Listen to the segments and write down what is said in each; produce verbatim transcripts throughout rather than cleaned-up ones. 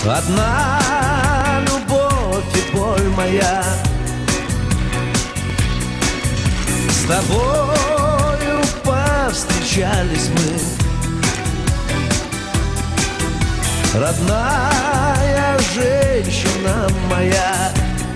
Одна любовь и боль моя, с тобою повстречались мы. Родная женщина моя,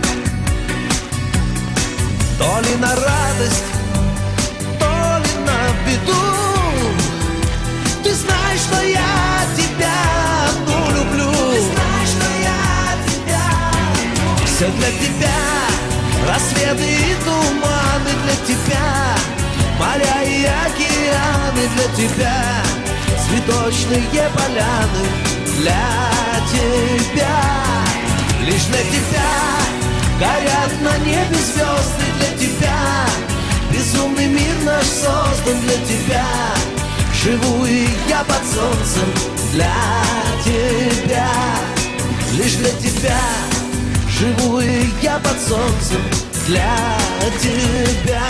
то ли на радость, то ли на беду. Ты знаешь, что я тебя одну люблю. Ты знаешь, что я тебя люблю. Все для тебя, рассветы и туманы для тебя, моря и океаны для тебя, цветочные поляны для тебя. Лишь для тебя горят на небе звезды для тебя. Безумный мир наш создан для тебя. Живу и я под солнцем для тебя. Лишь для тебя живу и я под солнцем для тебя.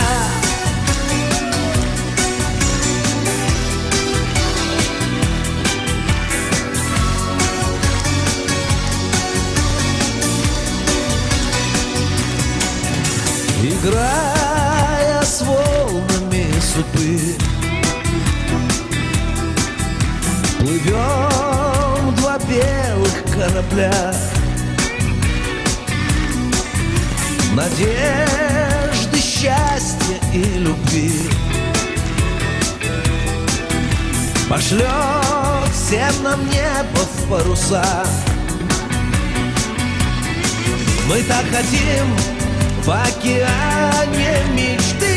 Играя с волнами судьбы, плывем два белых корабля. Надежды, счастья и любви пошлет всем нам небо в паруса. Мы так хотим в океане мечты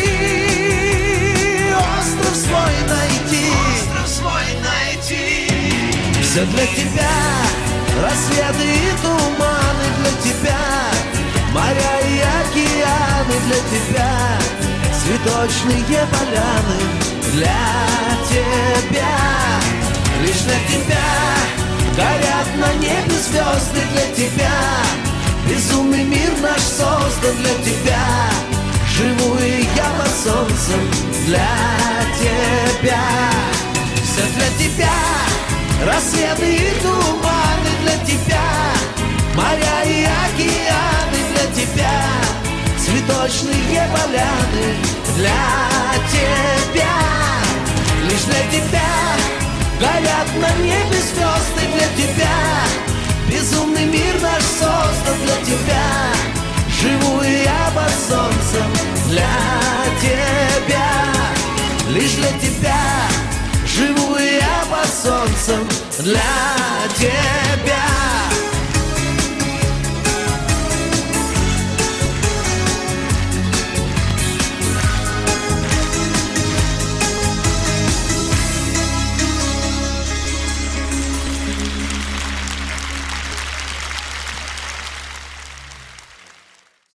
остров свой найти. Остров свой найти. Все для тебя, рассветы и туманы для тебя, моря и океаны для тебя, цветочные поляны для тебя. Лишь для тебя горят на небе звезды для тебя. Безумный мир наш создан для тебя. Живу и я под солнцем для тебя. Все для тебя, рассветы и туманы для тебя, моря и океаны для тебя, цветочные поляны для тебя. Лишь для тебя горят на небе звезды для тебя. Безумный мир наш создан для тебя. Живу и я под солнцем для тебя. Лишь для тебя живу и я под солнцем для тебя.